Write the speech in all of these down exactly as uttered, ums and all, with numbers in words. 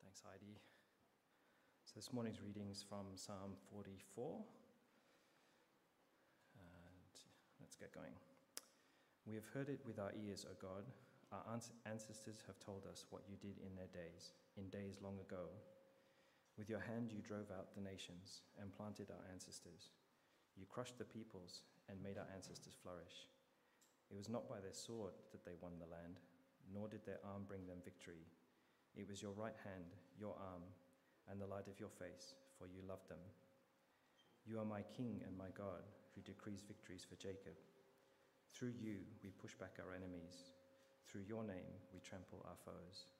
Thanks, Heidi. So this morning's reading's from Psalm forty-four. And let's get going. We have heard it with our ears, O God. Our ancestors have told us what you did in their days, in days long ago. With your hand you drove out the nations and planted our ancestors. You crushed the peoples and made our ancestors flourish. It was not by their sword that they won the land, nor did their arm bring them victory. It was your right hand, your arm, and the light of your face, for you loved them. You are my King and my God, who decrees victories for Jacob. Through you we push back our enemies. Through your name we trample our foes.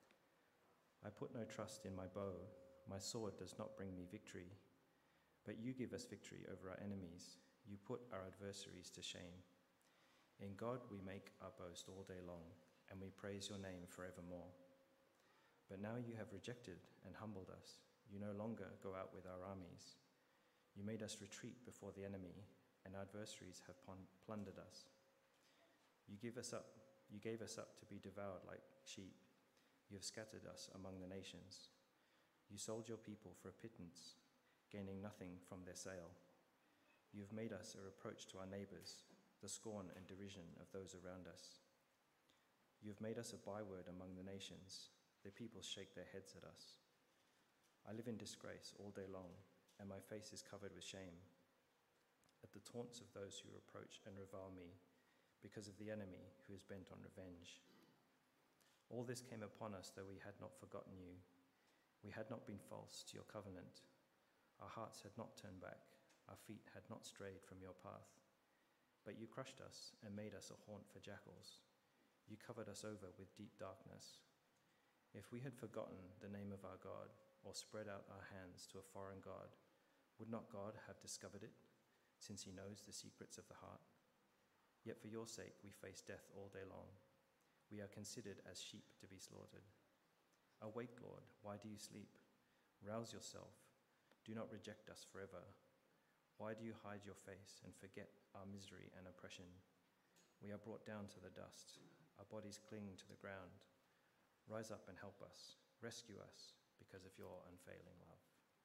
I put no trust in my bow. My sword does not bring me victory. But you give us victory over our enemies. You put our adversaries to shame. In God we make our boast all day long, and we praise your name forevermore. But now you have rejected and humbled us. You no longer go out with our armies. You made us retreat before the enemy, and our adversaries have plundered us. You give us up. You gave us up to be devoured like sheep. You have scattered us among the nations. You sold your people for a pittance, gaining nothing from their sale. You have made us a reproach to our neighbors, the scorn and derision of those around us. You have made us a byword among the nations. The people shake their heads at us. I live in disgrace all day long, and my face is covered with shame, at the taunts of those who reproach and revile me, because of the enemy who is bent on revenge. All this came upon us, though we had not forgotten you. We had not been false to your covenant. Our hearts had not turned back. Our feet had not strayed from your path. But you crushed us and made us a haunt for jackals. You covered us over with deep darkness. If we had forgotten the name of our God, or spread out our hands to a foreign god, would not God have discovered it, since he knows the secrets of the heart? Yet for your sake we face death all day long. We are considered as sheep to be slaughtered. Awake, Lord, why do you sleep? Rouse yourself. Do not reject us forever. Why do you hide your face and forget our misery and oppression? We are brought down to the dust. Our bodies cling to the ground. Rise up and help us. Rescue us because of your unfailing love.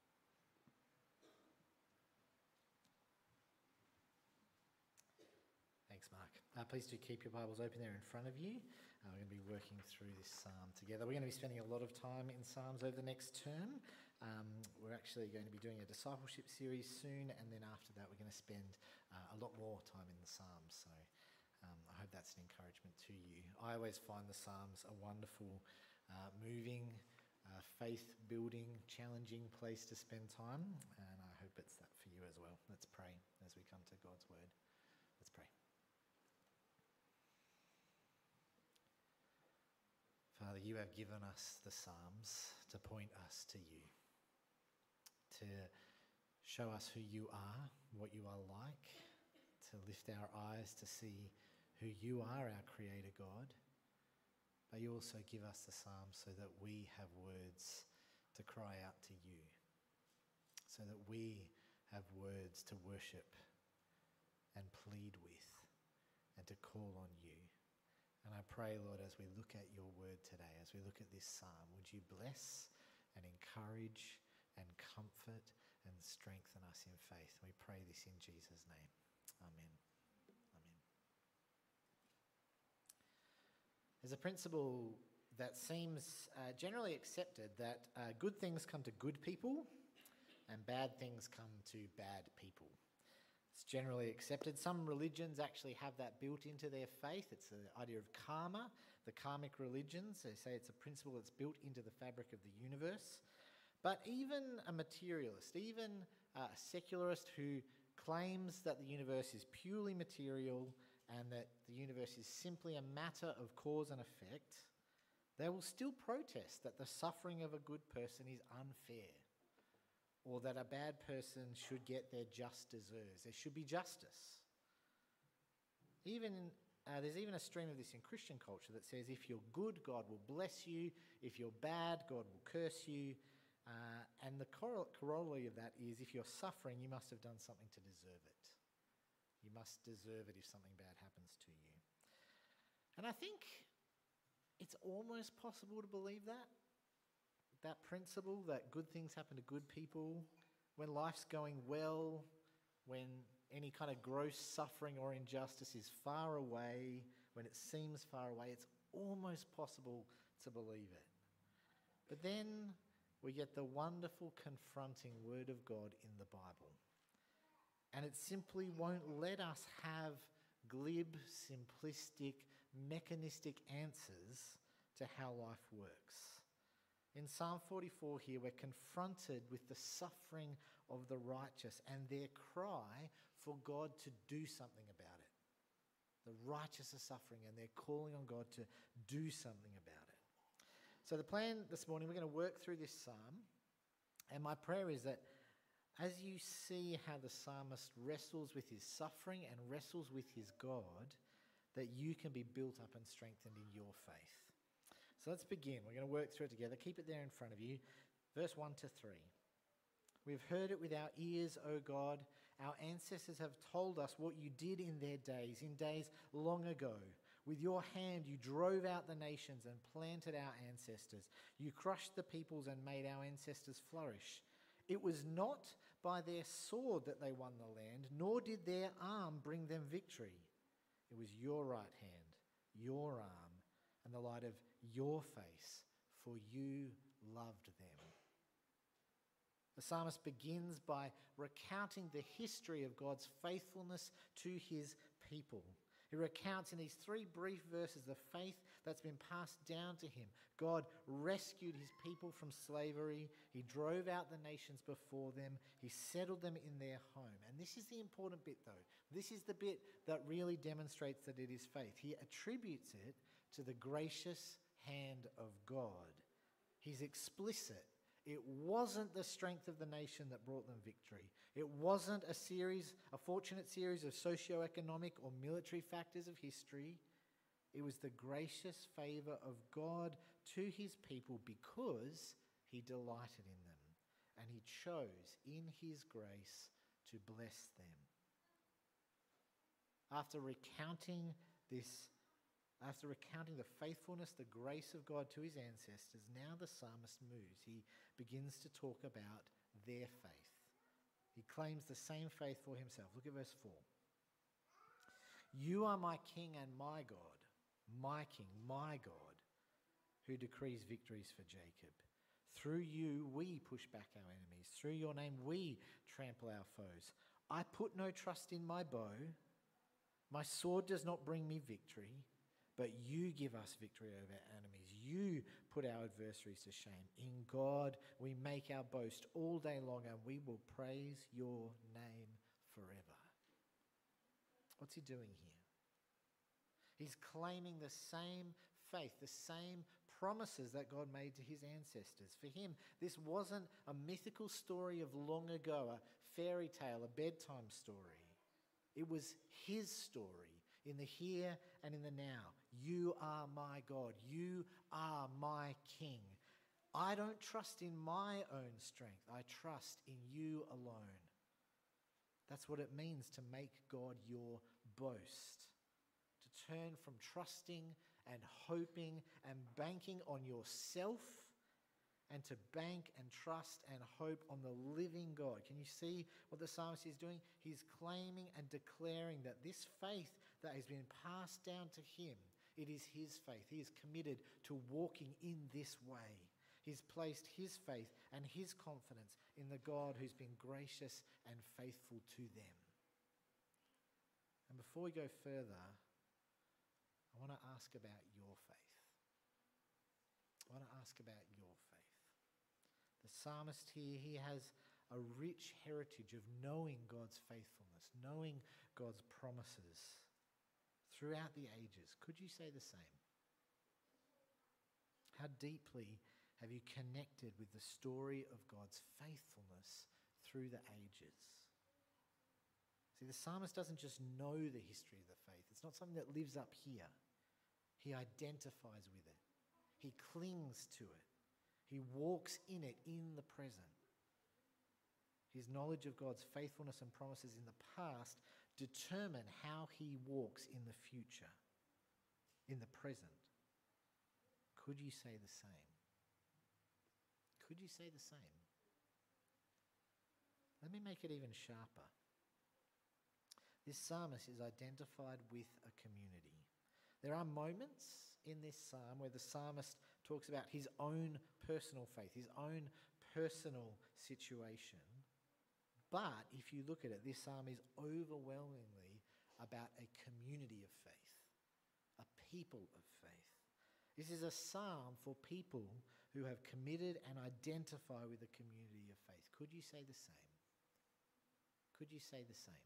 Thanks, Mark. Uh, please do keep your Bibles open there in front of you. Uh, we're going to be working through this psalm together. We're going to be spending a lot of time in Psalms over the next term. Um, we're actually going to be doing a discipleship series soon, and then after that we're going to spend uh, a lot more time in the Psalms. So um, I hope that's an encouragement to you. I always find the Psalms a wonderful, uh, moving, uh, faith-building, challenging place to spend time, and I hope it's that for you as well. Let's pray as we come to God's Word. Let's pray. Father, you have given us the Psalms to point us to you, to show us who you are, what you are like, to lift our eyes to see who you are, our Creator God. But you also give us the Psalms so that we have words to cry out to you, so that we have words to worship and plead with and to call on you. And I pray, Lord, as we look at your word today, as we look at this psalm, would you bless and encourage and comfort and strengthen us in faith? We pray this in Jesus' name. Amen. Amen. There's a principle that seems uh, generally accepted that uh, good things come to good people and bad things come to bad people. It's generally accepted. Some religions actually have that built into their faith. It's the idea of karma, the karmic religions. They say it's a principle that's built into the fabric of the universe. But even a materialist, even a secularist who claims that the universe is purely material and that the universe is simply a matter of cause and effect, they will still protest that the suffering of a good person is unfair, or that a bad person should get their just deserts. There should be justice. Even uh, there's even a stream of this in Christian culture that says if you're good, God will bless you. If you're bad, God will curse you. Uh, and the corollary of that is if you're suffering, you must have done something to deserve it. You must deserve it if something bad happens to you. And I think it's almost possible to believe that. that principle that good things happen to good people, when life's going well, when any kind of gross suffering or injustice is far away, when it seems far away, it's almost possible to believe it. But then we get the wonderful confronting word of God in the Bible. And it simply won't let us have glib, simplistic, mechanistic answers to how life works. In Psalm forty-four here, we're confronted with the suffering of the righteous and their cry for God to do something about it. The righteous are suffering and they're calling on God to do something about it. So the plan this morning, we're going to work through this psalm, and my prayer is that as you see how the psalmist wrestles with his suffering and wrestles with his God, that you can be built up and strengthened in your faith. So let's begin. We're going to work through it together. Keep it there in front of you. Verse one to three. We've heard it with our ears, O God. Our ancestors have told us what you did in their days, in days long ago. With your hand you drove out the nations and planted our ancestors. You crushed the peoples and made our ancestors flourish. It was not by their sword that they won the land, nor did their arm bring them victory. It was your right hand, your arm, and the light of your face, for you loved them. The psalmist begins by recounting the history of God's faithfulness to his people. He recounts in these three brief verses the faith that's been passed down to him. God rescued his people from slavery. He drove out the nations before them. He settled them in their home. And this is the important bit, though. This is the bit that really demonstrates that it is faith. He attributes it to the gracious hand of God. He's explicit. It wasn't the strength of the nation that brought them victory. It wasn't a series, a fortunate series of socio-economic or military factors of history. It was the gracious favour of God to his people because he delighted in them and he chose in his grace to bless them. After recounting this After recounting the faithfulness, the grace of God to his ancestors, now the psalmist moves. He begins to talk about their faith. He claims the same faith for himself. Look at verse four. You are my king and my God, my king, my God, who decrees victories for Jacob. Through you we push back our enemies. Through your name we trample our foes. I put no trust in my bow. My sword does not bring me victory. But you give us victory over our enemies. You put our adversaries to shame. In God we make our boast all day long, and we will praise your name forever. What's he doing here? He's claiming the same faith, the same promises that God made to his ancestors. For him, this wasn't a mythical story of long ago, a fairy tale, a bedtime story. It was his story. In the here and in the now. You are my God. You are my King. I don't trust in my own strength. I trust in you alone. That's what it means to make God your boast. To turn from trusting and hoping and banking on yourself and to bank and trust and hope on the living God. Can you see what the psalmist is doing? He's claiming and declaring that this faith that has been passed down to him, it is his faith. He is committed to walking in this way. He's placed his faith and his confidence in the God who's been gracious and faithful to them. And before we go further, I want to ask about your faith. I want to ask about your faith. The psalmist here, he has a rich heritage of knowing God's faithfulness, knowing God's promises throughout the ages. Could you say the same? How deeply have you connected with the story of God's faithfulness through the ages? See, the psalmist doesn't just know the history of the faith. It's not something that lives up here. He identifies with it. He clings to it. He walks in it in the present. His knowledge of God's faithfulness and promises in the past determine how he walks in the future, in the present. Could you say the same? Could you say the same? Let me make it even sharper. This psalmist is identified with a community. There are moments in this psalm where the psalmist talks about his own personal faith, his own personal situation. But if you look at it, this psalm is overwhelmingly about a community of faith, a people of faith. This is a psalm for people who have committed and identify with a community of faith. Could you say the same? Could you say the same?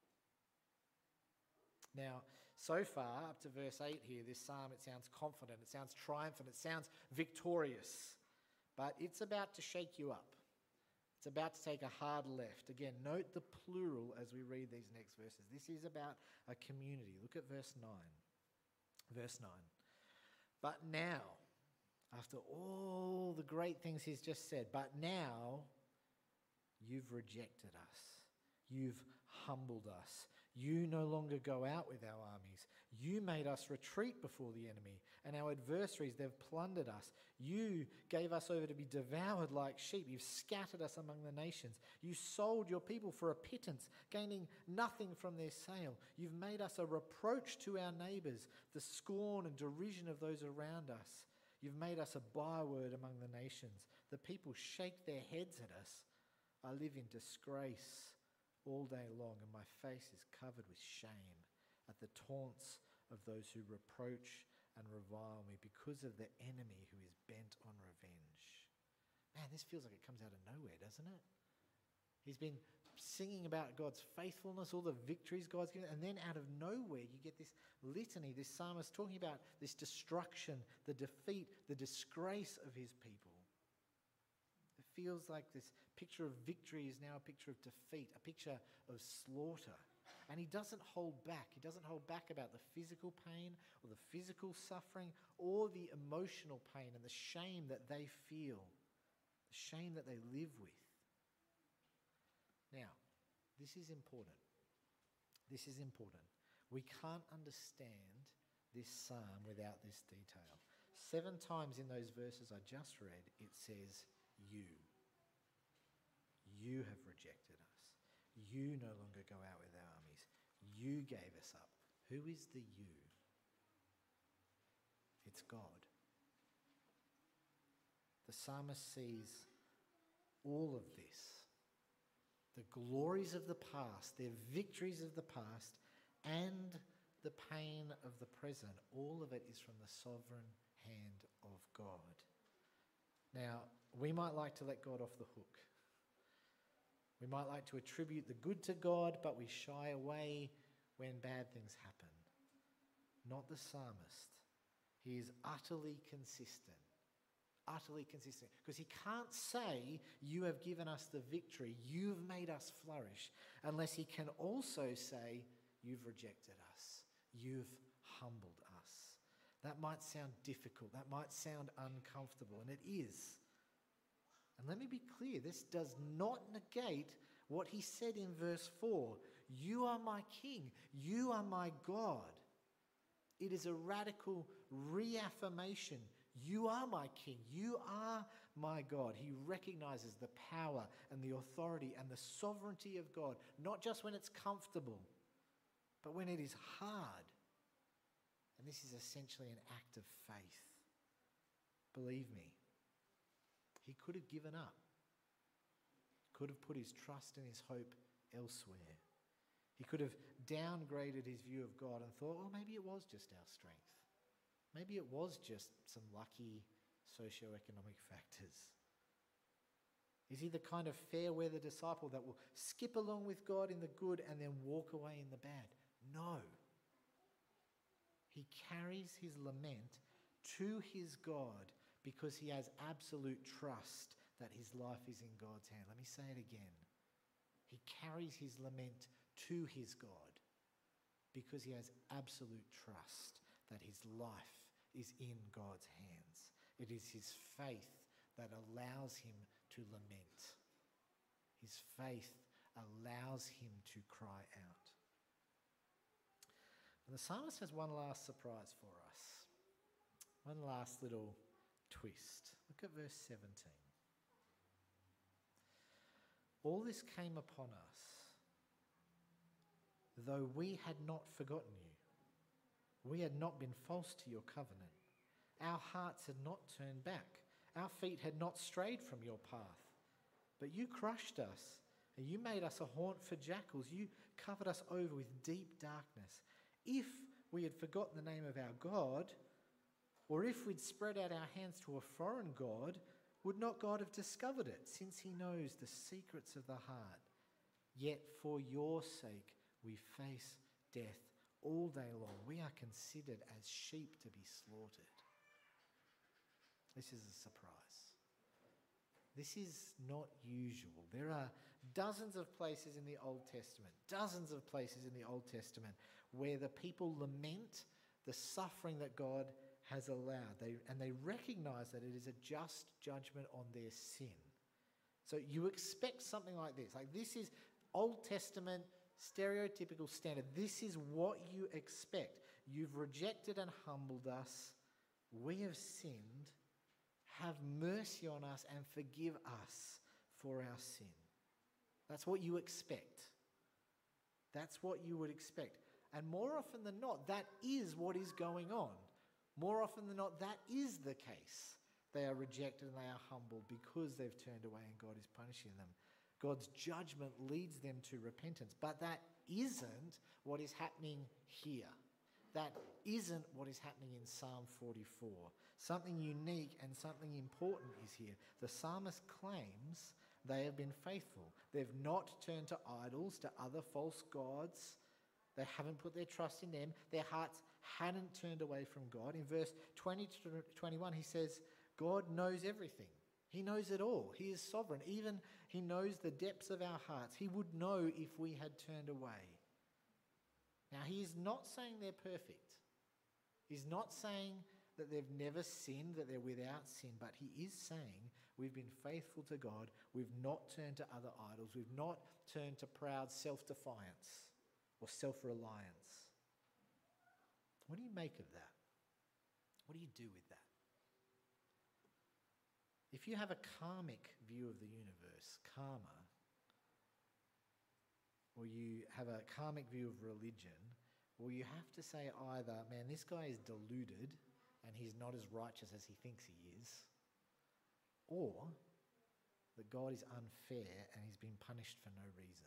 Now, so far, up to verse eight here, this psalm, it sounds confident, it sounds triumphant, it sounds victorious. But it's about to shake you up. It's about to take a hard left. Again, note the plural as we read these next verses. This is about a community. Look at verse nine. Verse nine. But now, after all the great things he's just said, but now you've rejected us. You've humbled us. You no longer go out with our armies. You made us retreat before the enemy, and our adversaries, they've plundered us. You gave us over to be devoured like sheep. You've scattered us among the nations. You sold your people for a pittance, gaining nothing from their sale. You've made us a reproach to our neighbours, the scorn and derision of those around us. You've made us a byword among the nations. The people shake their heads at us. I live in disgrace all day long, and my face is covered with shame at the taunts of those who reproach and revile me because of the enemy who is bent on revenge. Man, this feels like it comes out of nowhere, doesn't it? He's been singing about God's faithfulness, all the victories God's given, and then out of nowhere you get this litany, this psalmist talking about this destruction, the defeat, the disgrace of his people. It feels like this picture of victory is now a picture of defeat, a picture of slaughter. And he doesn't hold back. He doesn't hold back about the physical pain or the physical suffering or the emotional pain and the shame that they feel, the shame that they live with. Now, this is important. This is important. We can't understand this psalm without this detail. Seven times in those verses I just read, it says, you. You have rejected us. You no longer go out with our armies. You gave us up. Who is the you? It's God. The psalmist sees all of this, the glories of the past, their victories of the past, and the pain of the present. All of it is from the sovereign hand of God. Now, we might like to let God off the hook. We might like to attribute the good to God, but we shy away when bad things happen. Not the psalmist. He is utterly consistent. Utterly consistent. Because he can't say, you have given us the victory, you've made us flourish, unless he can also say, you've rejected us, you've humbled us. That might sound difficult, that might sound uncomfortable, and it is. And let me be clear, this does not negate what he said in verse four. You are my king, you are my God. It is a radical reaffirmation. You are my king, you are my God. He recognizes the power and the authority and the sovereignty of God, not just when it's comfortable, but when it is hard. And this is essentially an act of faith. Believe me, he could have given up, could have put his trust and his hope elsewhere. He could have downgraded his view of God and thought, well, maybe it was just our strength. Maybe it was just some lucky socioeconomic factors. Is he the kind of fair-weather disciple that will skip along with God in the good and then walk away in the bad? No. He carries his lament to his God because he has absolute trust that his life is in God's hand. Let me say it again. He carries his lament to his God because he has absolute trust that his life is in God's hands. It is his faith that allows him to lament. His faith allows him to cry out. And the psalmist has one last surprise for us. One last little twist. Look at verse seventeen. All this came upon us, though we had not forgotten you. We had not been false to your covenant. Our hearts had not turned back. Our feet had not strayed from your path. But you crushed us, and you made us a haunt for jackals. You covered us over with deep darkness. If we had forgotten the name of our God, or if we'd spread out our hands to a foreign god, would not God have discovered it, since he knows the secrets of the heart? Yet for your sake we face death all day long. We are considered as sheep to be slaughtered. This is a surprise. This is not usual. There are dozens of places in the Old Testament, dozens of places in the Old Testament where the people lament the suffering that God has allowed. They, and they recognize that it is a just judgment on their sin. So you expect something like this. Like, this is Old Testament stereotypical standard. This is what you expect. You've rejected and humbled us. We have sinned. Have mercy on us and forgive us for our sin. That's what you expect. That's what you would expect. And more often than not, that is what is going on. More often than not, that is the case. They are rejected and they are humbled because they've turned away and God is punishing them. God's judgment leads them to repentance. But that isn't what is happening here. That isn't what is happening in Psalm forty-four. Something unique and something important is here. The psalmist claims they have been faithful. They've not turned to idols, to other false gods. They haven't put their trust in them. Their hearts hadn't turned away from God. In verse twenty to twenty-one, he says, God knows everything. He knows it all. He is sovereign. Even he knows the depths of our hearts. He would know if we had turned away. Now, he is not saying they're perfect. He's not saying that they've never sinned, that they're without sin, but he is saying we've been faithful to God. We've not turned to other idols. We've not turned to proud self-defiance or self-reliance. What do you make of that? What do you do with that? If you have a karmic view of the universe, karma, or you have a karmic view of religion, well, you have to say either, man, this guy is deluded and he's not as righteous as he thinks he is, or that God is unfair and he's been punished for no reason.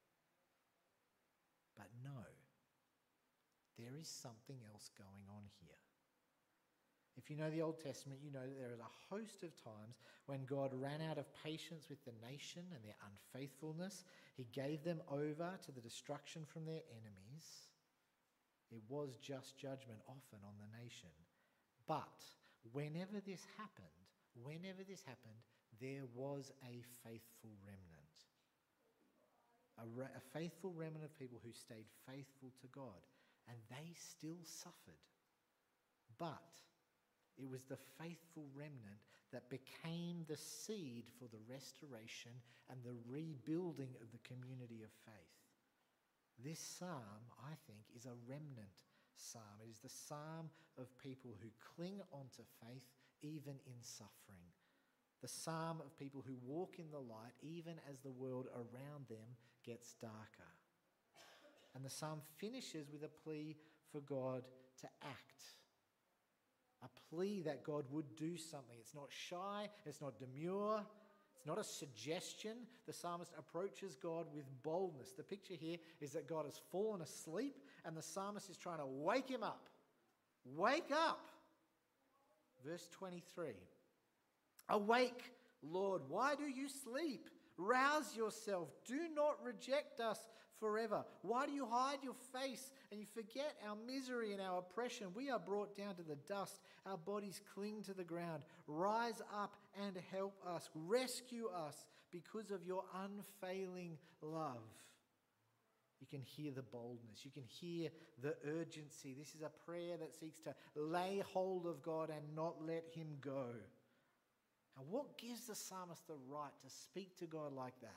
But no, there is something else going on here. If you know the Old Testament, you know that there is a host of times when God ran out of patience with the nation and their unfaithfulness. He gave them over to the destruction from their enemies. It was just judgment often on the nation. But whenever this happened, whenever this happened, there was a faithful remnant. A, re- a faithful remnant of people who stayed faithful to God. And they still suffered. But it was the faithful remnant that became the seed for the restoration and the rebuilding of the community of faith. This psalm, I think, is a remnant psalm. It is the psalm of people who cling onto faith even in suffering. The psalm of people who walk in the light even as the world around them gets darker. And the psalm finishes with a plea for God to act. A plea that God would do something. It's not shy, it's not demure, it's not a suggestion. The psalmist approaches God with boldness. The picture here is that God has fallen asleep and the psalmist is trying to wake him up. Wake up! Verse twenty-three. Awake, Lord, why do you sleep? Rouse yourself. Do not reject us forever. Why do you hide your face and you forget our misery and our oppression? We are brought down to the dust. Our bodies cling to the ground. Rise up and help us. Rescue us because of your unfailing love. You can hear the boldness. You can hear the urgency. This is a prayer that seeks to lay hold of God and not let him go. Now, what gives the psalmist the right to speak to God like that?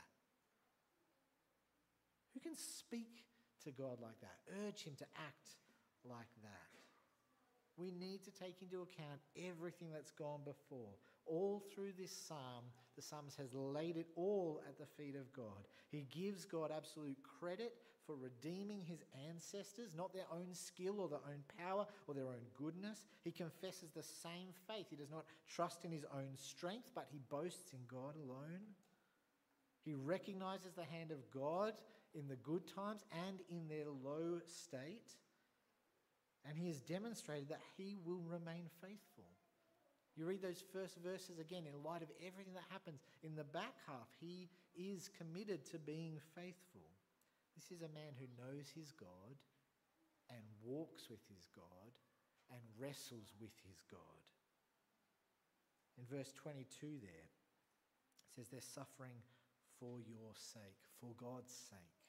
Who can speak to God like that? Urge him to act like that? We need to take into account everything that's gone before. All through this psalm, the psalmist has laid it all at the feet of God. He gives God absolute credit for redeeming his ancestors, not their own skill or their own power or their own goodness. He confesses the same faith. He does not trust in his own strength, but he boasts in God alone. He recognizes the hand of God in the good times and in their low state. And he has demonstrated that he will remain faithful. You read those first verses again in light of everything that happens. In the back half, he is committed to being faithful. This is a man who knows his God and walks with his God and wrestles with his God. In verse twenty-two there, it says they're suffering for your sake, for God's sake.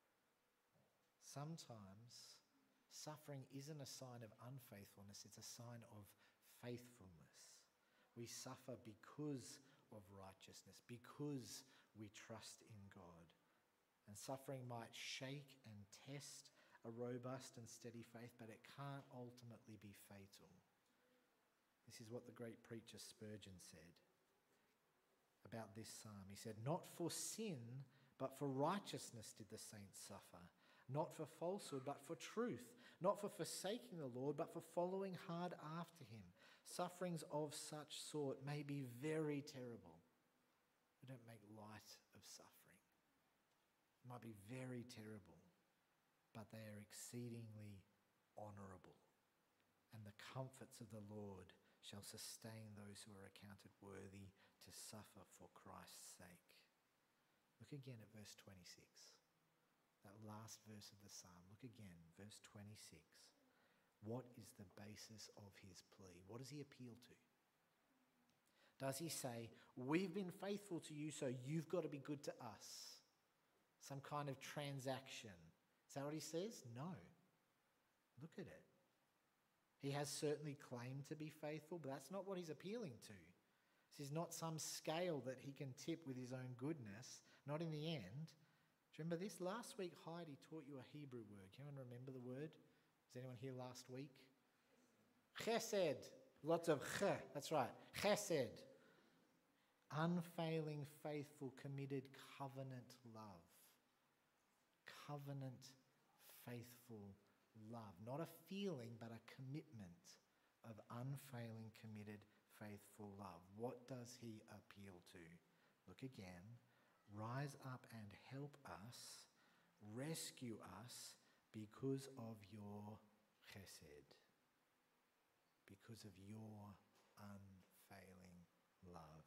Sometimes suffering isn't a sign of unfaithfulness, it's a sign of faithfulness. We suffer because of righteousness, because we trust in God. And suffering might shake and test a robust and steady faith, but it can't ultimately be fatal. This is what the great preacher Spurgeon said about this psalm. He said, "Not for sin, but for righteousness did the saints suffer. Not for falsehood, but for truth. Not for forsaking the Lord, but for following hard after him. Sufferings of such sort may be very terrible." We don't make light of suffering. It might be very terrible, but they are exceedingly honourable. And the comforts of the Lord shall sustain those who are accounted worthy to suffer for Christ's sake. Look again at verse twenty-six. That last verse of the psalm. Look again, verse twenty-six. What is the basis of his plea? What does he appeal to? Does he say, we've been faithful to you, so you've got to be good to us? Some kind of transaction. Is that what he says? No. Look at it. He has certainly claimed to be faithful, but that's not what he's appealing to. This is not some scale that he can tip with his own goodness. Not in the end. Do you remember this? Last week, Heidi taught you a Hebrew word. Can anyone remember the word? Was anyone here last week? Chesed. Lots of ch. That's right. Chesed. Unfailing, faithful, committed, covenant love. Covenant, faithful love. Not a feeling, but a commitment of unfailing, committed, faithful love. What does he appeal to? Look again. Rise up and help us, rescue us because of your chesed, because of your unfailing love.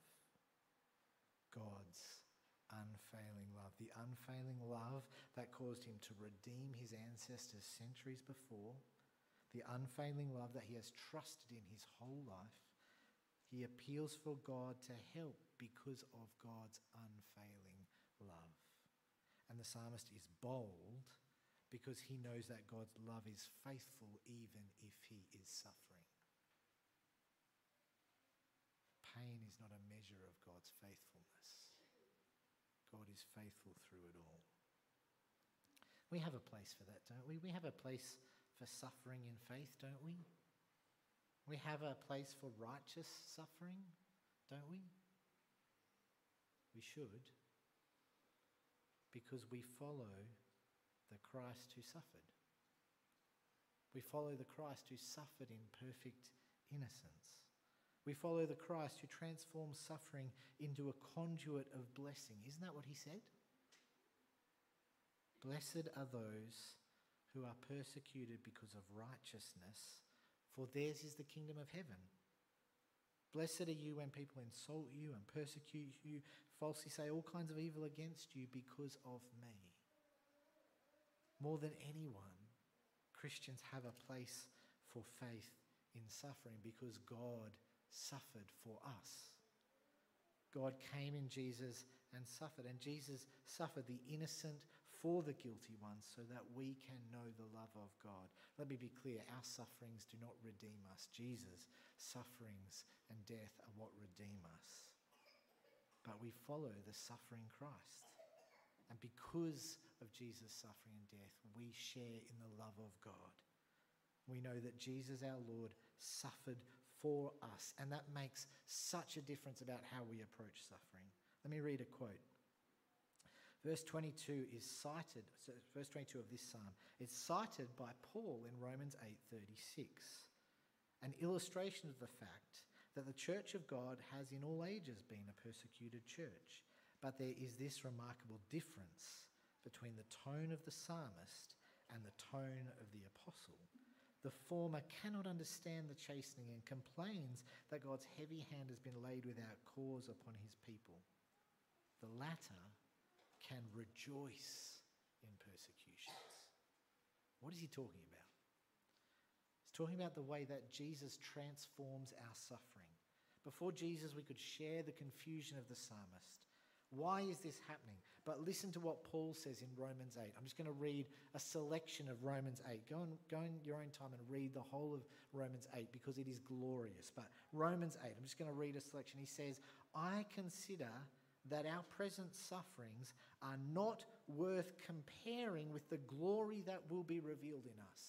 God's unfailing love, the unfailing love that caused him to redeem his ancestors centuries before, the unfailing love that he has trusted in his whole life. He appeals for God to help because of God's unfailing love. And the psalmist is bold because he knows that God's love is faithful even if he is suffering. Pain is not a measure of God's faithfulness. God is faithful through it all. We have a place for that, don't we? We have a place for suffering in faith, don't we? We have a place for righteous suffering, don't we? We should, because we follow the Christ who suffered. We follow the Christ who suffered in perfect innocence. We follow the Christ who transforms suffering into a conduit of blessing. Isn't that what he said? Blessed are those who are persecuted because of righteousness, for theirs is the kingdom of heaven. Blessed are you when people insult you and persecute you, falsely say all kinds of evil against you because of me. More than anyone, Christians have a place for faith in suffering because God suffered for us. God came in Jesus and suffered, and Jesus suffered the innocent for the guilty ones so that we can know the love of God. Let me be clear, our sufferings do not redeem us. Jesus' sufferings and death are what redeem us. But we follow the suffering Christ. And because of Jesus' suffering and death, we share in the love of God. We know that Jesus, our Lord, suffered for us. And that makes such a difference about how we approach suffering. Let me read a quote. Verse twenty-two is cited, so verse twenty-two of this psalm, is cited by Paul in Romans eight thirty-six, an illustration of the fact that the church of God has in all ages been a persecuted church. But there is this remarkable difference between the tone of the psalmist and the tone of the apostle. The former cannot understand the chastening and complains that God's heavy hand has been laid without cause upon his people. The latter can rejoice in persecutions. What is he talking about? He's talking about the way that Jesus transforms our suffering. Before Jesus, we could share the confusion of the psalmist. Why is this happening? But listen to what Paul says in Romans eight. I'm just going to read a selection of Romans eight. Go, and, go in your own time and read the whole of Romans eight because it is glorious. But Romans eight, I'm just going to read a selection. He says, I consider that our present sufferings are not worth comparing with the glory that will be revealed in us.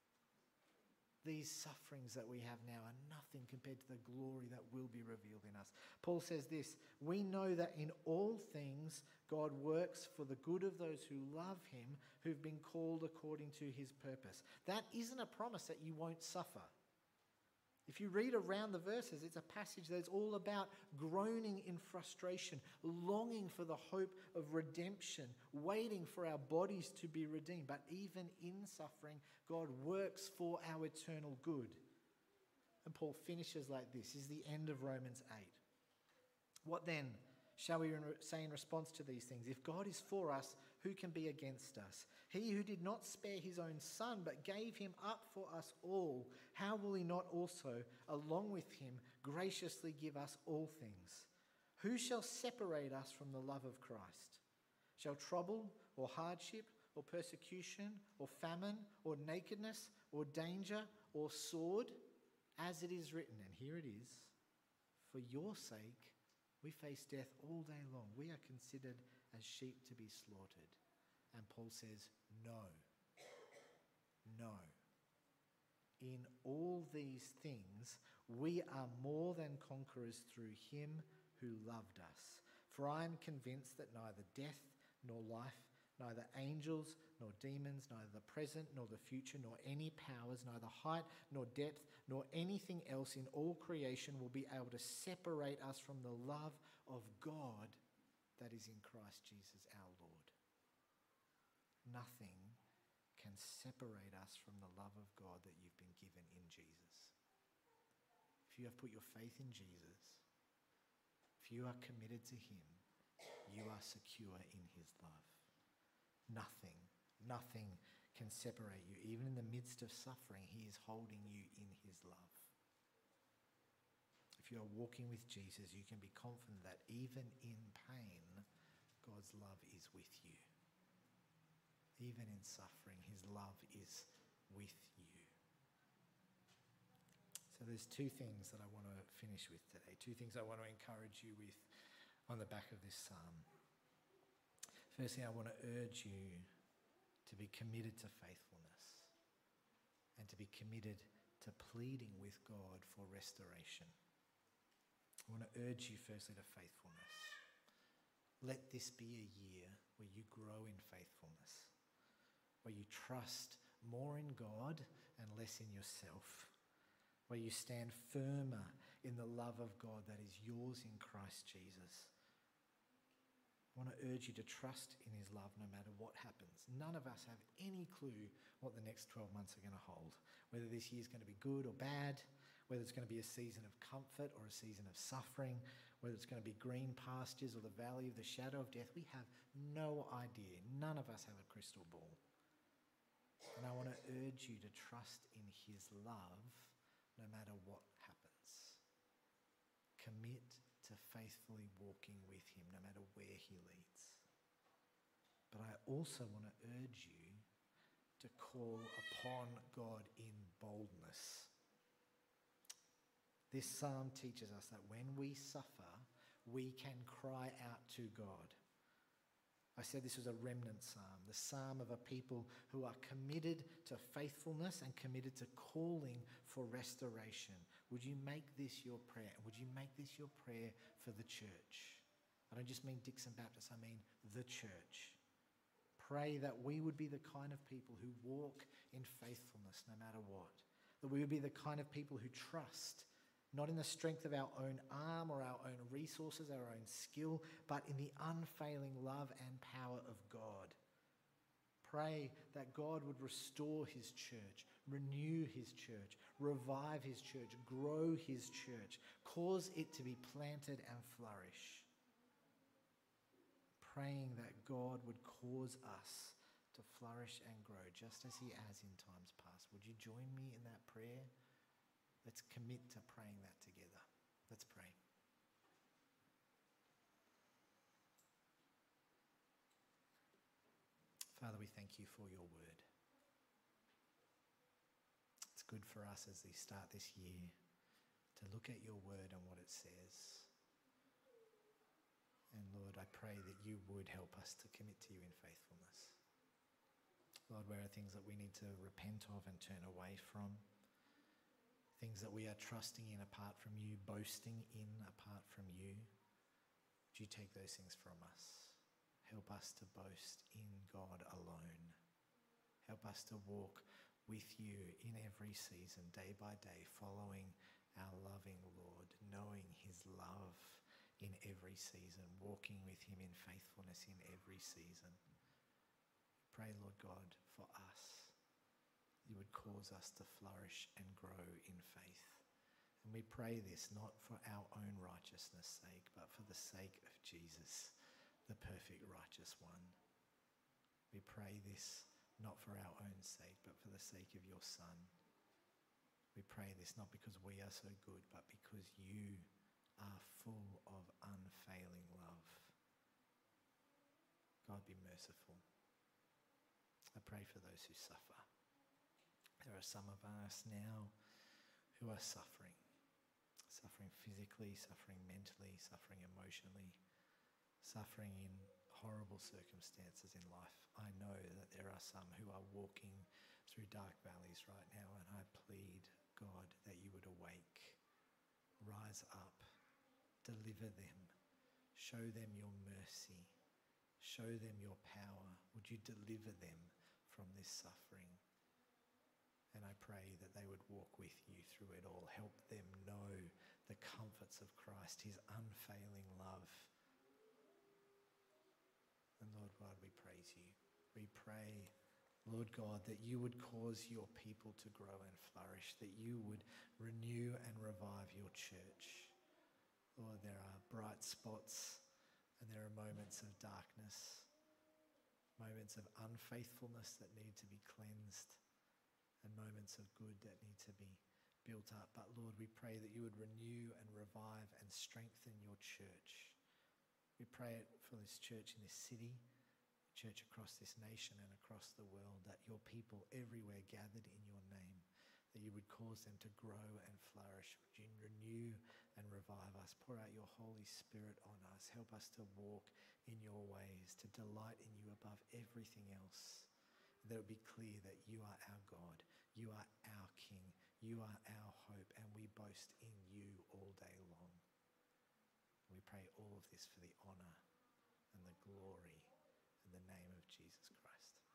These sufferings that we have now are nothing compared to the glory that will be revealed in us. Paul says this, we know that in all things God works for the good of those who love him, who've been called according to his purpose. That isn't a promise that you won't suffer. If you read around the verses, it's a passage that's all about groaning in frustration, longing for the hope of redemption, waiting for our bodies to be redeemed. But even in suffering, God works for our eternal good. And Paul finishes like this. This is the end of Romans eight. What then shall we say in response to these things? If God is for us, who can be against us? He who did not spare his own son, but gave him up for us all, how will he not also, along with him, graciously give us all things? Who shall separate us from the love of Christ? Shall trouble or hardship or persecution or famine or nakedness or danger or sword? As it is written, and here it is, for your sake we face death all day long. We are considered as sheep to be slaughtered. And Paul says, no, no. In all these things, we are more than conquerors through him who loved us. For I am convinced that neither death nor life, neither angels nor demons, neither the present nor the future, nor any powers, neither height nor depth, nor anything else in all creation will be able to separate us from the love of God that is in Christ Jesus our Lord. Nothing can separate us from the love of God that you've been given in Jesus. If you have put your faith in Jesus, if you are committed to him, you are secure in his love. Nothing, nothing can separate you. Even in the midst of suffering, he is holding you in his love. If you are walking with Jesus, you can be confident that even in pain, God's love is with you. Even in suffering, his love is with you. So there's two things that I want to finish with today. Two things I want to encourage you with on the back of this psalm. Firstly, I want to urge you to be committed to faithfulness and to be committed to pleading with God for restoration. I want to urge you firstly to faithfulness. Let this be a year where you grow in faithfulness, where you trust more in God and less in yourself, where you stand firmer in the love of God that is yours in Christ Jesus. I want to urge you to trust in his love no matter what happens. None of us have any clue what the next twelve months are going to hold, whether this year is going to be good or bad, whether it's going to be a season of comfort or a season of suffering, whether it's going to be green pastures or the valley of the shadow of death. We have no idea. None of us have a crystal ball. And I want to urge you to trust in his love no matter what happens. Commit to faithfully walking with him no matter where he leads. But I also want to urge you to call upon God in boldness. This psalm teaches us that when we suffer, we can cry out to God. I said this was a remnant psalm, the psalm of a people who are committed to faithfulness and committed to calling for restoration. Would you make this your prayer? Would you make this your prayer for the church? I don't just mean Dixon Baptist, I mean the church. Pray that we would be the kind of people who walk in faithfulness no matter what. That we would be the kind of people who trust, not in the strength of our own arm or our own resources, our own skill, but in the unfailing love and power of God. Pray that God would restore his church, renew his church, revive his church, grow his church, cause it to be planted and flourish. Praying that God would cause us to flourish and grow just as he has in times past. Would you join me in that prayer? Let's commit to praying that together. Let's pray. Father, we thank you for your word. It's good for us as we start this year to look at your word and what it says. And Lord, I pray that you would help us to commit to you in faithfulness. Lord, where are things that we need to repent of and turn away from? Things that we are trusting in apart from you, boasting in apart from you. Would you take those things from us? Help us to boast in God alone. Help us to walk with you in every season, day by day, following our loving Lord, knowing his love in every season, walking with him in faithfulness in every season. Pray, Lord God, for us. You would cause us to flourish and grow in faith. And we pray this not for our own righteousness' sake, but for the sake of Jesus, the perfect righteous one. We pray this not for our own sake, but for the sake of your Son. We pray this not because we are so good, but because you are full of unfailing love. God, be merciful. I pray for those who suffer. There are some of us now who are suffering. Suffering physically, suffering mentally, suffering emotionally, suffering in horrible circumstances in life. I know that there are some who are walking through dark valleys right now, and I plead, God, that you would awake, rise up, deliver them, show them your mercy, show them your power. Would you deliver them from this suffering? And I pray that they would walk with you through it all. Help them know the comforts of Christ, his unfailing love. And Lord God, we praise you. We pray, Lord God, that you would cause your people to grow and flourish, that you would renew and revive your church. Lord, there are bright spots and there are moments of darkness, moments of unfaithfulness that need to be cleansed, and moments of good that need to be built up. But Lord, we pray that you would renew and revive and strengthen your church. We pray it for this church in this city, church across this nation and across the world, that your people everywhere gathered in your name, that you would cause them to grow and flourish. Would you renew and revive us? Pour out your Holy Spirit on us. Help us to walk in your ways, to delight in you above everything else. That it would be clear that you are our God, you are our King, you are our hope, and we boast in you all day long. We pray all of this for the honour and the glory in the name of Jesus Christ.